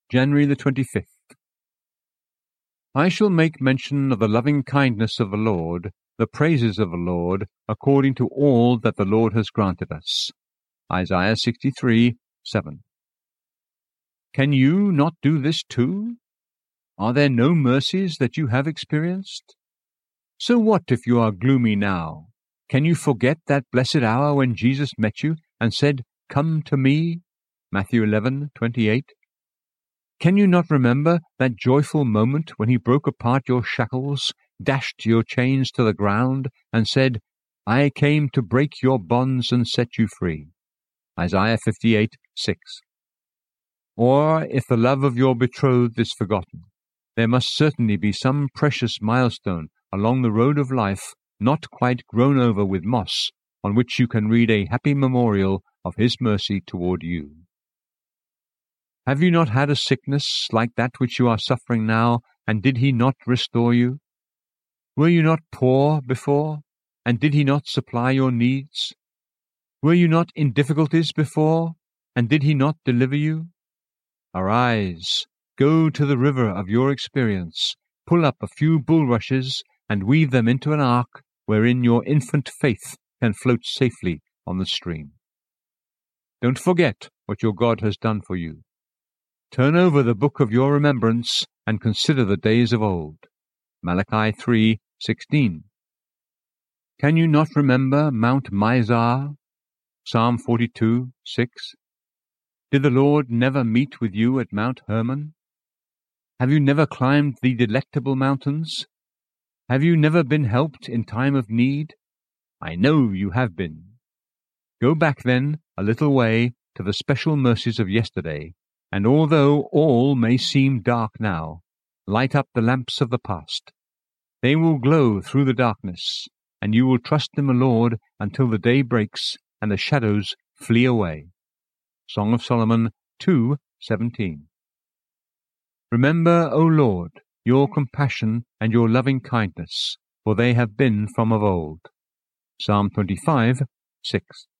January the 25th. I shall make mention of the loving kindness of the Lord, the praises of the Lord, according to all that the Lord has granted us. Isaiah 63:7. Can you not do this too? Are there no mercies that you have experienced? So what if you are gloomy now? Can you forget that blessed hour when Jesus met you and said, "Come to me"? Matthew 11:28. Can you not remember that joyful moment when he broke apart your shackles, dashed your chains to the ground, and said, "I came to break your bonds and set you free"? Isaiah 58:6. Or if the love of your betrothed is forgotten, there must certainly be some precious milestone along the road of life not quite grown over with moss, on which you can read a happy memorial of his mercy toward you. Have you not had a sickness like that which you are suffering now, and did he not restore you? Were you not poor before, and did he not supply your needs? Were you not in difficulties before, and did he not deliver you? Arise, go to the river of your experience, pull up a few bulrushes, and weave them into an ark wherein your infant faith can float safely on the stream. Don't forget what your God has done for you. Turn over the book of your remembrance and consider the days of old. Malachi 3:16. Can you not remember Mount Mizar? Psalm 42:6. Did the Lord never meet with you at Mount Hermon? Have you never climbed the delectable mountains? Have you never been helped in time of need? I know you have been. Go back then a little way to the special mercies of yesterday, and although all may seem dark now, light up the lamps of the past. They will glow through the darkness, and you will trust in the Lord until the day breaks and the shadows flee away. Song of Solomon 2:17. Remember, O Lord, your compassion and your loving kindness, for they have been from of old. Psalm 25:6.